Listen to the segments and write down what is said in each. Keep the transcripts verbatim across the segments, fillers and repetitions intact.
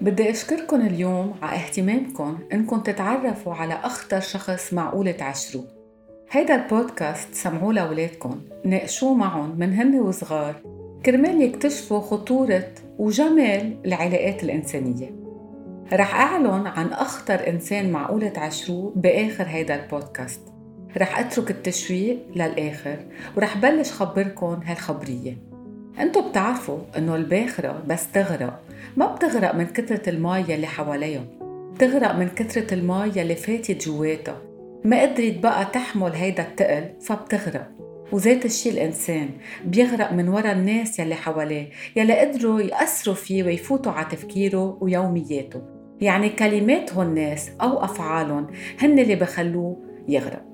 بدي أشكركن اليوم على اهتمامكن إنكن تتعرفوا على أخطر شخص معقولة تعشروه. هيدا البودكاست سمعوه لأولادكن، ناقشوه معهم من هن وصغار كرمال يكتشفوا خطورة وجمال العلاقات الإنسانية. رح أعلن عن أخطر إنسان معقولة تعشروه بآخر هيدا البودكاست. رح أترك التشويق للآخر ورح بلش خبركن هالخبرية. أنتوا بتعرفوا إنه الباخرة بس تغرق ما بتغرق من كثرة الماء يلي حواليها، بتغرق من كثرة الماء يلي فاتت جواتها، ما قدرت بقى تحمل هيدا التقل فبتغرق. وذات الشي الإنسان بيغرق من وراء الناس يلي حواليه يلي قدروا يأثروا فيه ويفوتوا على تفكيره ويومياته. يعني كلماتهم الناس أو أفعالهم هن اللي بخلوه يغرق.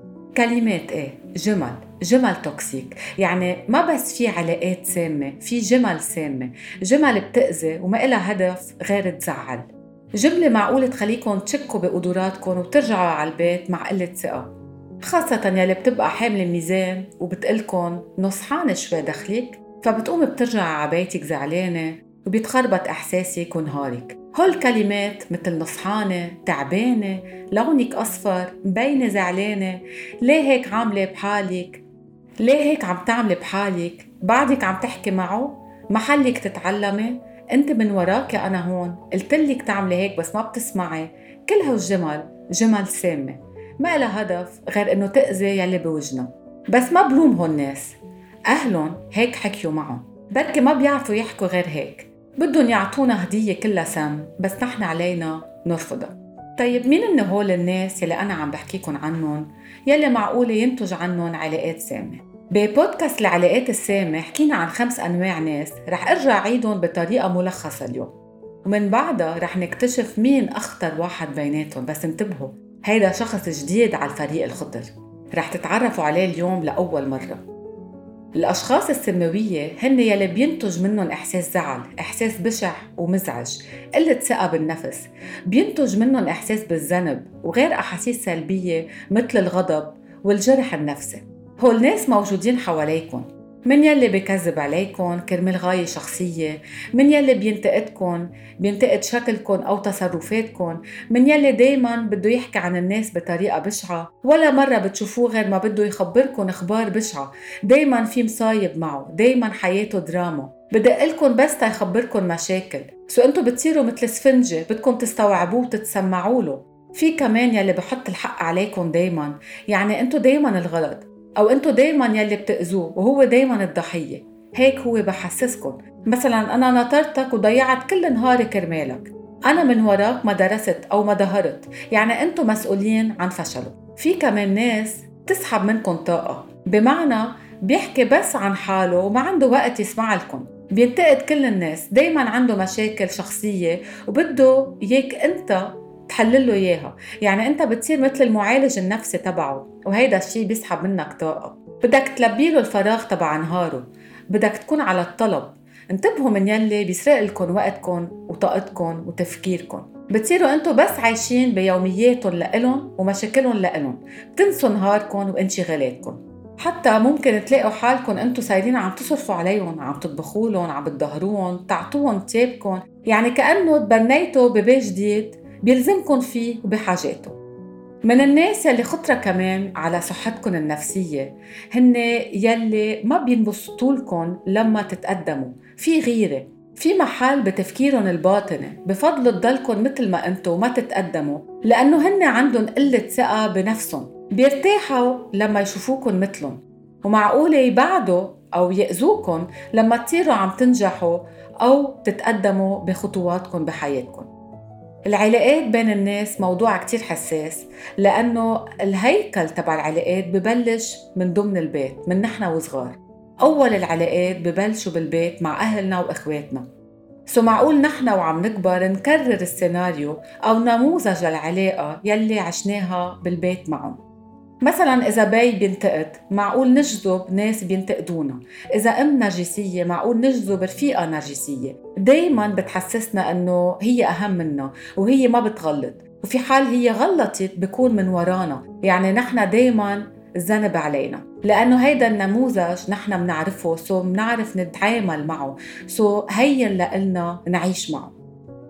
كلمات ايه؟ جمل جمل توكسيك. يعني ما بس في علاقات سامة، في جمل سامة، جمل بتأذي وما إلها هدف غير تزعل. جملة معقولة تخليكم تشكوا بقدراتكم وترجعوا على البيت مع قلة ثقة، خاصة يلي بتبقى حامل الميزان وبتقلكن نصحانة شوي دخلك، فبتقوم بترجع على بيتك زعلانة وبيتخربط إحساسك ونهارك. هول كلمات مثل نصحانة، تعبانة، لونك أصفر، مبينة زعلانة، ليه هيك عاملة بحالك، ليه هيك عم تعمل بحالك، بعدك عم تحكي معه، محلك تتعلمي، انت من وراك أنا هون، قلتلك تعملي هيك بس ما بتسمعي. كل هالجمل جمل سامة ما لها هدف غير انه تأذي يلي بوجنا. بس ما بلومهم الناس، أهلهم هيك حكيوا معهم، بركي ما بيعرفوا يحكوا غير هيك، بدهم يعطونا هدية كلها سم بس نحن علينا نرفضها. طيب مين إنه هول الناس يلي أنا عم بحكيكن عنهم يلي معقولة ينتج عنهم علاقات سامة؟ ببودكاست العلاقات السامة حكينا عن خمس أنواع ناس، رح أرجع عيدهم بطريقة ملخصة اليوم، ومن بعدها رح نكتشف مين أخطر واحد بيناتهم. بس انتبهوا، هيدا شخص جديد على الفريق الخضر، رح تتعرفوا عليه اليوم لأول مرة. الأشخاص السماوية هن يلي بينتج منهم إحساس زعل، إحساس بشع ومزعج، قلة ثقة بالنفس، بينتج منهم إحساس بالذنب وغير أحاسيس سلبية مثل الغضب والجرح النفسي. هول ناس موجودين حواليكم، من يلي بيكذب عليكم كرمال غاية شخصية، من يلي بينتقدكم بينتقد شكلكم أو تصرفاتكم، من يلي دايماً بده يحكي عن الناس بطريقة بشعة، ولا مرة بتشوفوه غير ما بده يخبركم أخبار بشعة، دايماً في مصايب معه، دايماً حياته دراما، بدقلكم بس تا يخبركم مشاكل، سو أنتوا بتصيروا مثل سفنجة بدكم تستوعبوه وتتسمعوا له. في كمان يلي بحط الحق عليكم دايماً، يعني أنتوا دايماً الغلط، أو أنتوا دايماً يلي بتأذوه وهو دايماً الضحية. هيك هو بحسسكم، مثلاً أنا نطرتك وضيعت كل نهاري كرمالك، أنا من وراك ما درست أو ما ظهرت، يعني أنتوا مسؤولين عن فشله. في كمان ناس تسحب منكم طاقة، بمعنى بيحكي بس عن حاله وما عنده وقت يسمع لكم، بينتقد كل الناس، دايماً عنده مشاكل شخصية وبده إياك أنت تحلله إياها. يعني أنت بتصير مثل المعالج النفسي تبعه، وهيدا الشي بيسحب منك طاقة، بدك تلبيله الفراغ تبع نهاره، بدك تكون على الطلب. انتبهوا من يلي بيسرق لكم وقتكم وطاقتكم وتفكيركم، بتصيروا أنتوا بس عايشين بيومياتهم لإلهم ومشاكلهم لإلهم، بتنسوا نهاركم وانشغالاتكم. حتى ممكن تلاقوا حالكم أنتوا سايرين عم تصرفوا عليهم، عم تطبخوا لهم، عم بتظهروهم، تعطوهم تيابكم، يعني كأنه تبنيتوا ببي جديد بيلزمكن فيه وبحاجاته. من الناس يلي خطرة كمان على صحتكن النفسية هن يلي ما بينبسطولكن لما تتقدموا، في غيرة، في محل بتفكيرهم الباطني، بفضلوا تضلكن مثل ما انتوا وما تتقدموا لأنه هن عندهم قلة ثقة بنفسهم، بيرتاحوا لما يشوفوكن مثلهم، ومعقولة يبعدوا أو يأذوكن لما تصيروا عم تنجحوا أو تتقدموا بخطواتكن بحياتكن. العلاقات بين الناس موضوع كتير حساس، لأنه الهيكل تبع العلاقات ببلش من ضمن البيت، من نحن وصغار. أول العلاقات ببلشوا بالبيت مع أهلنا وإخواتنا، سو معقول نحن وعم نكبر نكرر السيناريو أو نموذج العلاقة يلي عشناها بالبيت معهم. مثلاً إذا باي بينتقد، معقول نجذب ناس بينتقدونا، إذا أم نرجسية معقول نجذب رفيقة نرجسية، دايماً بتحسسنا أنه هي أهم منا وهي ما بتغلط، وفي حال هي غلطت بيكون من ورانا، يعني نحن دايماً الذنب علينا، لأنه هيدا النموذج نحن منعرفه، سو منعرف نتعامل معه، سو هين لنا نعيش معه.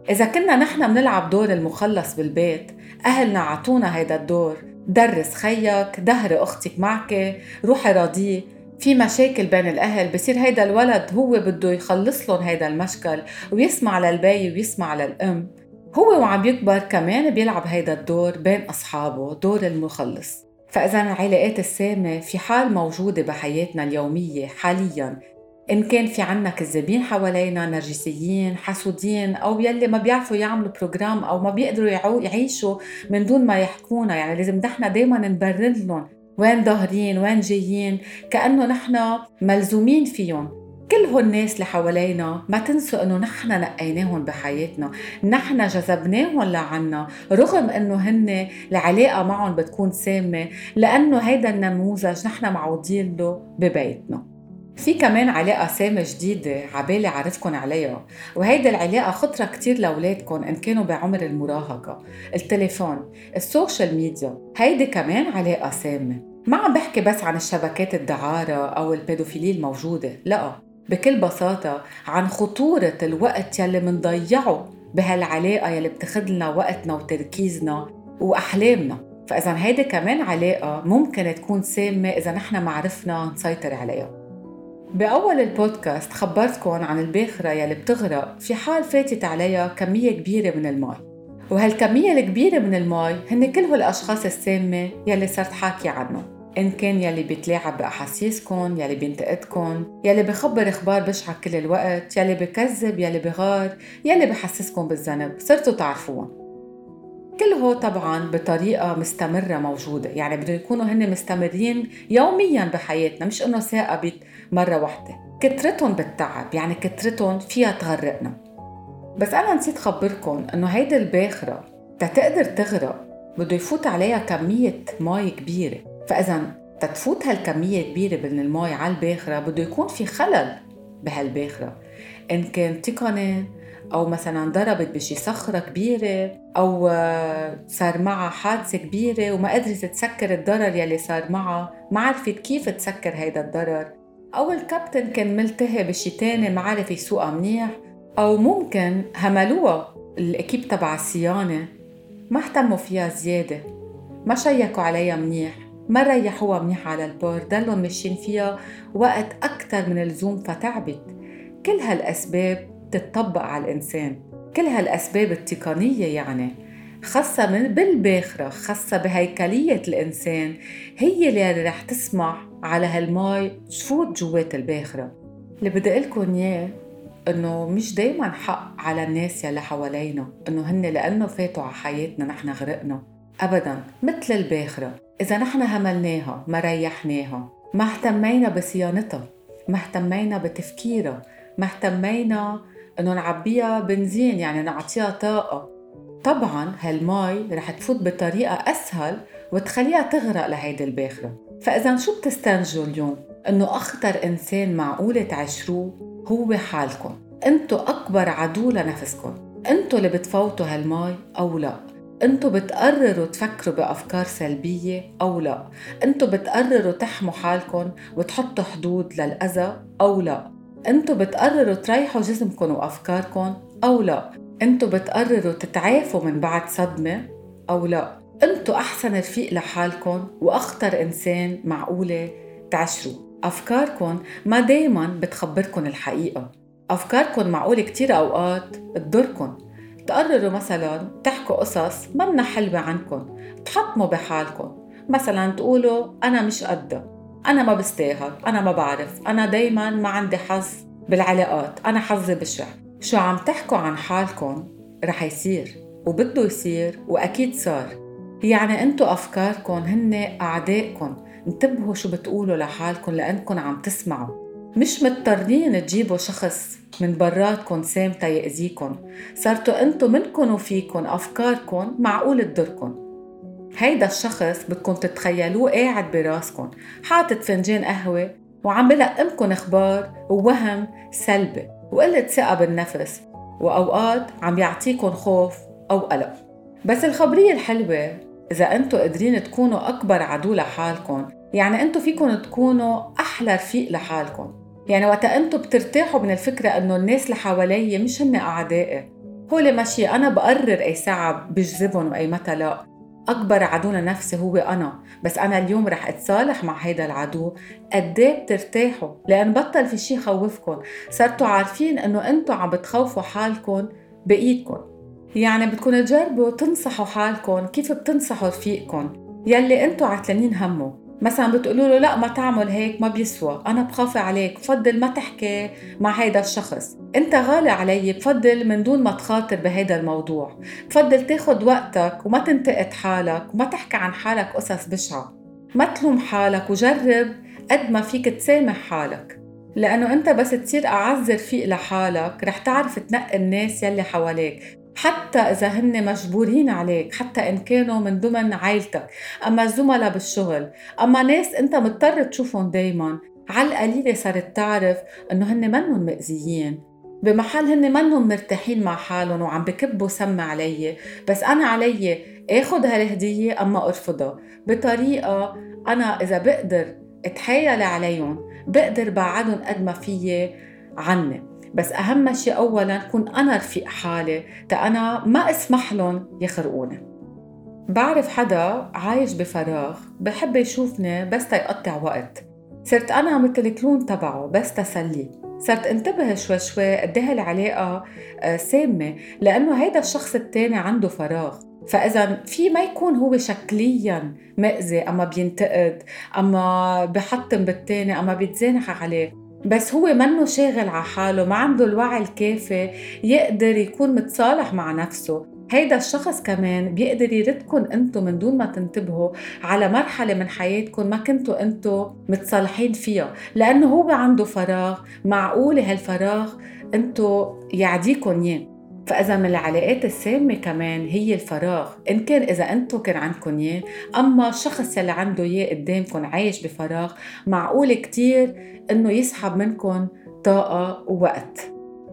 إذا كنا نحن منلعب دور المخلص بالبيت، أهلنا عطونا هيدا الدور، درس خيك، دهر أختك معك، روحي راضيه. في مشاكل بين الأهل، بصير هيدا الولد هو بده يخلص لهم هيدا المشكل ويسمع للبي ويسمع للأم. هو وعم يكبر كمان بيلعب هيدا الدور بين أصحابه، دور المخلص. فإذا العلاقات السامة في حال موجودة بحياتنا اليومية حالياً، إن كان في عنا كذابين حوالينا، نرجسيين، حسودين، أو يلي ما بيعرفوا يعملوا بروجرام أو ما بيقدروا يعيشوا من دون ما يحكونا، يعني لازم نحن دايما نبرر لهم وين ظاهرين وين جايين، كأنه نحن ملزومين فيهم. كل هول الناس اللي حوالينا ما تنسوا أنه نحن نقيناهم بحياتنا، نحن جذبناهم لعنا، رغم أنه هن العلاقة معهم بتكون سامة، لأنه هيدا النموذج نحن معودين له ببيتنا. في كمان علاقة سامة جديدة عبالي عرفكن عليها، وهيدا العلاقة خطرة كتير لأولادكن إن كانوا بعمر المراهقة. التليفون، السوشيال ميديا، هيدي كمان علاقة سامة. ما عم بحكي بس عن الشبكات الدعارة أو البيدوفيلي الموجودة، لا، بكل بساطة عن خطورة الوقت يلي منضيعه بهالعلاقة يلي بتخدلنا وقتنا وتركيزنا وأحلامنا. فإذا هيدي كمان علاقة ممكن تكون سامة إذا نحن معرفنا نسيطر عليها. بأول البودكاست خبرتكم عن الباخرة يلي بتغرق في حال فاتت عليها كمية كبيرة من الماء، وهالكمية الكبيرة من الماء هن كل هالأشخاص السامة يلي صرت حاكي عنهم، إن كان يلي بيتلاعب بأحاسيسكن، يلي بينتقدكن، يلي بخبر إخبار بشعة كل الوقت، يلي بكذب، يلي بغار، يلي بحسسكن بالذنب، صرتوا تعرفوهم. كله طبعاً بطريقة مستمرة موجودة، يعني بدهم يكونوا هن مستمرين يومياً بحياتنا، مش إنه ثاقبت مرة واحدة. كترتهم بالتعب، يعني كترتهم فيها تغرقنا. بس أنا نسيت خبركن إنه هيدا الباخرة تتقدر تغرق بده يفوت عليها كمية ماء كبيرة. فإذا تتفوت هالكمية كبيرة من الماء على الباخرة بده يكون في خلل بهالباخرة، إن كان تقني أو مثلاً ضربت بشي صخرة كبيرة، أو صار معها حادثة كبيرة وما قدرت تسكر الضرر يلي صار معها، ما عرفت كيف تسكر هيدا الضرر، أو الكابتن كان ملتهي بشي تاني ما عرف يسوقها منيح، أو ممكن هملوها الأكيب تبع الصيانة ما اهتموا فيها زيادة، ما شيكوا عليها منيح، ما ريحوها منيح على البور، ضلوا ماشيين فيها وقت أكتر من اللزوم فتعبت. كل هالأسباب تتطبق على الإنسان، كل هالأسباب التقنية يعني خاصة من بالباخرة، خاصة بهيكلية الإنسان، هي اللي رح تسمح على هالماي تفوت جوات الباخرة. اللي بدي أقولكن إياه إنه مش دايماً حق على الناس يلي حوالينا إنه هن لأنه فاتوا على حياتنا نحن غرقنا، أبداً. مثل الباخرة، إذا نحن هملناها، ما ريحناها، ما اهتمينا بصيانتها، ما اهتمينا بتفكيرها، ما اهتمينا إنه نعبيها بنزين، يعني نعطيها طاقة، طبعاً هالماي رح تفوت بطريقة أسهل وتخليها تغرق لهيدي الباخرة. فإذا شو بتستنتجوا اليوم؟ إنه أخطر إنسان معقولة تعشروه هو حالكم. أنتوا أكبر عدو لنفسكم، أنتوا اللي بتفوتوا هالماي أو لا، أنتوا بتقرروا تفكروا بأفكار سلبية أو لا، أنتوا بتقرروا تحموا حالكم وتحطوا حدود للأذى أو لا، أنتوا بتقرروا تريحوا جسمكم وأفكاركم أو لا، أنتوا بتقرروا تتعافوا من بعد صدمة أو لا. أنتوا أحسن رفيق لحالكم وأخطر إنسان معقولة تعشروا. أفكاركم ما دايماً بتخبركن الحقيقة، أفكاركن معقول كتير أوقات تضركن. تقرروا مثلاً تحكوا قصص منا حلوة عنكن، تحطموا بحالكن، مثلاً تقولوا أنا مش قدها، أنا ما بستاهل، أنا ما بعرف، أنا دايماً ما عندي حظ بالعلاقات، أنا حظي بشع. شو عم تحكوا عن حالكن رح يصير، وبده يصير، وأكيد صار. يعني أنتوا أفكاركن هن أعدائكن، انتبهوا شو بتقولوا لحالكن لأنكن عم تسمعوا. مش مضطرين تجيبوا شخص من براتكن سامتا يأذيكن، صارتوا انتو منكن وفيكن أفكاركن معقول تضركن. هيدا الشخص بدكن تتخيلوه قاعد براسكن حاطط فنجان قهوة وعم بلقمكن اخبار ووهم سلبي وقلة ثقة بالنفس، وأوقات عم يعطيكن خوف أو قلق. بس الخبرية الحلوة، إذا أنتو قادرين تكونوا أكبر عدو لحالكن، يعني أنتو فيكن تكونوا أحلى رفيق لحالكن. يعني وقتا أنتو بترتاحوا من الفكرة أنه الناس اللي حوالي مش هن أعدائي، هو ماشي أنا بقرر أي ساعة بجذبهم وأي متى لا. أكبر عدونا نفسي هو أنا، بس أنا اليوم رح أتصالح مع هيدا العدو. قديه بترتاحوا لأن بطل في شي خوفكن، صرتوا عارفين أنه أنتوا عم بتخوفوا حالكن بإيدكن. يعني بدكن تجربوا تنصحوا حالكن كيف بتنصحوا رفيقكن يلي أنتوا عتلانين همه. مثلا بتقولوا له لا ما تعمل هيك، ما بيسوى، أنا بخاف عليك، بفضل ما تحكي مع هيدا الشخص، أنت غالي علي، بفضل من دون ما تخاطر بهيدا الموضوع، بفضل تاخد وقتك وما تنتقد حالك وما تحكي عن حالك قصص بشعة، ما تلوم حالك وجرب قد ما فيك تسامح حالك. لأنه أنت بس تصير أعز رفيق لحالك رح تعرف تنقي الناس يلي حواليك، حتى إذا هن مجبورين عليك، حتى إن كانوا من ضمن عائلتك، أما زملاء بالشغل، أما ناس أنت مضطر تشوفهم دايماً. على القليلة صارت تعرف إنه هن منهم مأذيين، بمحل هن منهم مرتاحين مع حالهم وعم بكبوا سم علي، بس أنا علي آخد هالهدية أما أرفضها بطريقة أنا إذا بقدر اتحايل عليهم بقدر بعدهم قد ما فيي عني. بس أهم شيء أولاً كون أنا رفيق حالي تا أنا ما أسمح لهم يخرقوني. بعرف حدا عايش بفراغ بحب يشوفني بس تا يقطع وقت، صرت أنا مثل كلون تبعه بس تسلي. صرت انتبه شوي شوي قد ايه العلاقة سامة، لأنه هيدا الشخص التاني عنده فراغ. فإذا في ما يكون هو شكلياً مأذي أما بينتقد أما بحطم بالتاني أما بيتزانح عليه، بس هو منه شاغل على حاله، ما عنده الوعي الكافي يقدر يكون متصالح مع نفسه، هيدا الشخص كمان بيقدر يردكن انتو من دون ما تنتبهوا على مرحلة من حياتكن ما كنتو انتو متصالحين فيها، لأنه هو عنده فراغ. معقولة هالفراغ انتو يعديكن يه. فإذا من العلاقات السامة كمان هي الفراغ، إن كان إذا أنتو كان عندكن يه، أما الشخص اللي عنده يه قدامكن عايش بفراغ، معقول كتير إنه يسحب منكن طاقة ووقت.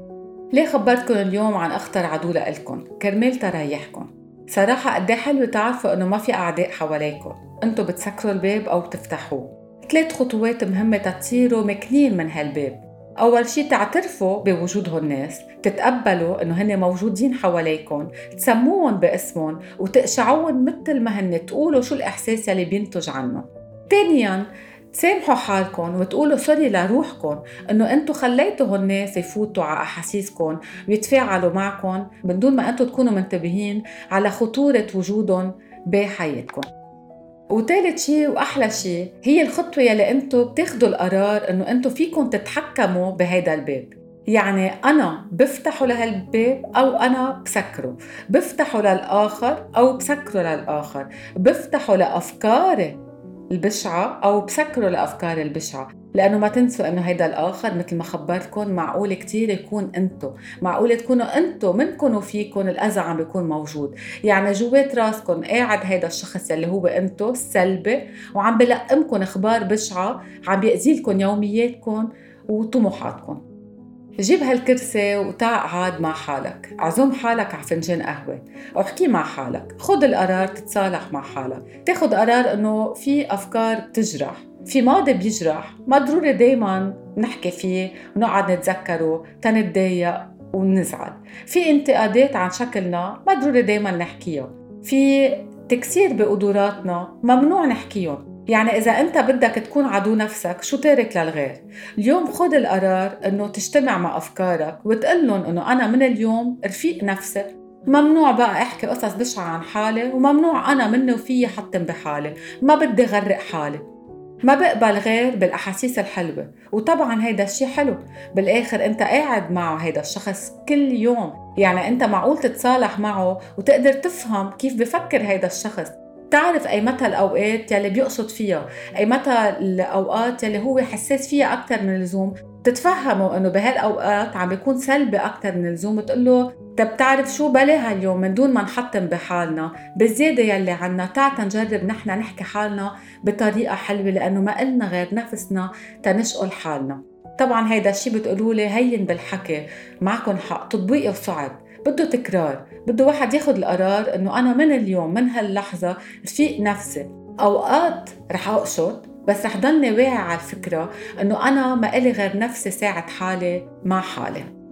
ليه خبرتكن اليوم عن أخطر عدو لإلكن؟ كرمال تريحكن. صراحة قديه حلو تعرفوا إنه ما في أعداء حواليكن، أنتو بتسكروا الباب أو بتفتحوه. ثلاث خطوات مهمة تتصيروا مكنين من هالباب. أول شي تعترفوا بوجودهم الناس، تتقبلوا إنه هن موجودين حواليكن، تسموهم باسمهم وتقشعوهم مثل ما هن، تقولوا شو الإحساس يلي بينتج عنهم. ثانياً تسامحوا حالكم وتقولوا سوري لروحكم إنه أنتوا خليتوا هالناس يفوتوا على أحاسيسكم ويتفاعلوا معكم من دون ما أنتوا تكونوا منتبهين على خطورة وجودهم بحياتكم. وثالث شيء وأحلى شيء هي الخطوة يلي أنتوا بتاخدوا القرار إنه أنتوا فيكم تتحكموا بهيدا الباب. يعني أنا بفتحه لهالباب أو أنا بسكره، بفتحه للآخر أو بسكره للآخر، بفتحه لأفكاري البشعة أو بسكروا الأفكار البشعة. لأنه ما تنسوا أنه هيدا الآخر مثل ما خبرتكم معقول كتير يكون أنتو، معقول تكونوا أنتو منكن وفيكن الأذى عم بيكون موجود. يعني جوات راسكن قاعد هيدا الشخص اللي هو أنتو السلبي وعم بلقمكن أخبار بشعة عم بيأذيلكن يومياتكن وطموحاتكن. جيب هالكرسي وتعا قعد مع حالك، عزم حالك على فنجان قهوة واحكي مع حالك، خد القرار تتصالح مع حالك، تاخد قرار انه في افكار بتجرح، في ماضي بيجرح، ما ضروري دايما نحكي فيه ونقعد نتذكره تنتضايق ونزعل، في انتقادات عن شكلنا ما ضروري دايما نحكيها، في تكسير بقدراتنا ممنوع نحكيهم. يعني إذا أنت بدك تكون عدو نفسك شو تارك للغير؟ اليوم خد القرار إنه تجتمع مع أفكارك وتقلن إنه أنا من اليوم رفيق نفسي، ممنوع بقى أحكي قصص بشعة عن حالي، وممنوع أنا مني وفيي حطم بحالي، ما بدي غرق حالي، ما بقبل غير بالأحاسيس الحلوة. وطبعاً هيدا الشي حلو، بالآخر أنت قاعد معه هيدا الشخص كل يوم، يعني أنت معقول تتصالح معه وتقدر تفهم كيف بفكر هيدا الشخص، تعرف أي متى الأوقات يلي بيقصد فيها، أي متى الأوقات يلي هو حساس فيها أكتر من اللزوم، تتفهموا أنه بهالأوقات عم بيكون سلبي أكتر من اللزوم، وتقول له طب تعرف شو بلاها اليوم من دون ما نحطم بحالنا بالزيادة يلي عنا، تعال نجرب نحن نحكي حالنا بطريقة حلوة لأنه ما قلنا غير نفسنا تنشقل حالنا. طبعا هيدا الشي بتقولوا لي هين بالحكي، معكن حق، تطبيقه صعب، بده تكرار، بده واحد ياخد القرار انه انا من اليوم من هاللحظة رفيق نفسي. اوقات رح اقشط بس رح ضلني واعي على الفكرة انه انا ما إلي غير نفسي ساعد حالي مع حالي.